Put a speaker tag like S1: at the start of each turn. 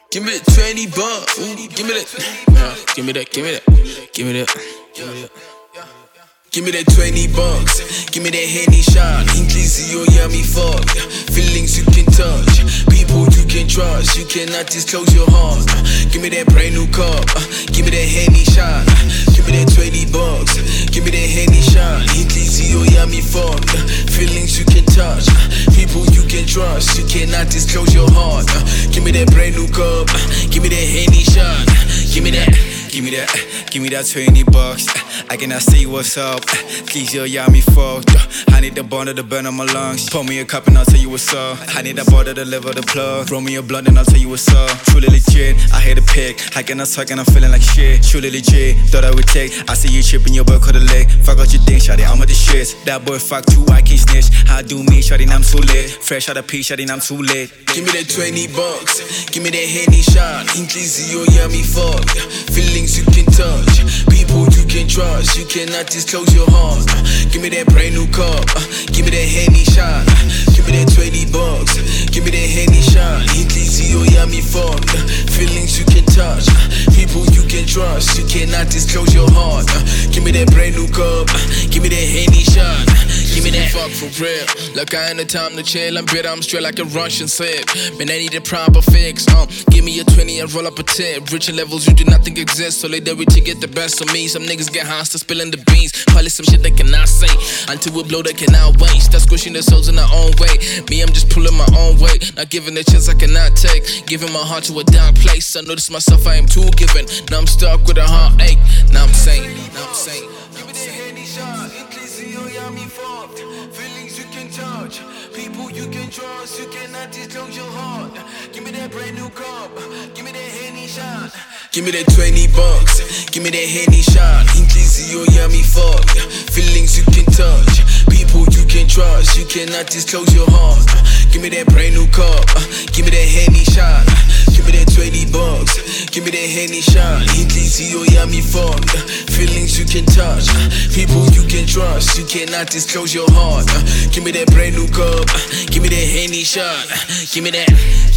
S1: Give me that 20 bucks. Ooh, give me that. Give me that. Give me that. Give me that. Give me that. Give me that 20 bucks, give me that Henny shot. Increase your yummy fuck. Feelings you can touch, people you can trust. You cannot disclose your heart. Give me that brand new cup, give me that Henny shot. Give me that 20 bucks, give me that Henny shot. Increase your yummy fuck. Feelings you can touch, people you can trust. You cannot disclose your heart. Give me that brand new cup, give me that Henny shot. Give me that.
S2: Give me that, give me that 20 bucks. I cannot see what's up. Please, yo, yeah, me fucked. I need the bond to burn on my lungs. Pour me a cup and I'll tell you what's up. I need that bottle to deliver the plug. Roll me a blunt and I'll tell you what's up. Truly legit, I hate a pick. I cannot talk and I'm feeling like shit. Truly legit, thought I would take. I see you tripping, your boy caught a leg. Fuck out your thing, shawty, I'm with the shits. That boy fuck too, I can't snitch. I do me, shawty, I'm too lit. Fresh out of pee, shawty, I'm too lit.
S1: Give me that 20 bucks, give me that Henny shot. Increase your yummy fuck. Feelings you can touch, people you can trust. You cannot disclose your heart. Give me that brand new cup, give me that Henny shot. Give me that 20 bucks, give me that Henny shot. Increase your yummy fuck. Feelings you can touch, people you can trust. You cannot disclose your heart. Give me that brand new cup, give me that Henny shot. Give me that fuck for real. Look, I ain't the time to chill. I'm bitter, I'm straight like a Russian sip. Man, I need a proper fix. Give me a 20 and roll up a tip. Richer levels you do not think exist. Solidarity get the best of me. Some niggas get hostile, spilling the beans. Probably some shit they cannot say. Until we blow, they cannot wait. Start squishing their souls in their own way. Me, I'm just pulling my own weight. Not giving a chance I cannot take. Giving my heart to a dark place. I notice myself, I am too giving. Now I'm stuck with a heartache. Now I'm saying. Give me that Henny shot. Increasing your yummy fuck. Feelings you can touch, people you can trust. You cannot disclose your heart. Give me that brand new cup, give me that Henny shot. Give me that 20 bucks, give me that Henny shot. Increase your yummy fuck. Feelings you can touch, people you can trust. You cannot disclose your heart. Give me that brand new cup, give me that Henny shot. Give me that 20 bucks, give me that Henny shot. Increase your yummy fuck. Feelings you can touch, people you can trust. You cannot disclose your heart. Give me that brand new cup, give me that Henny shot. Give me that.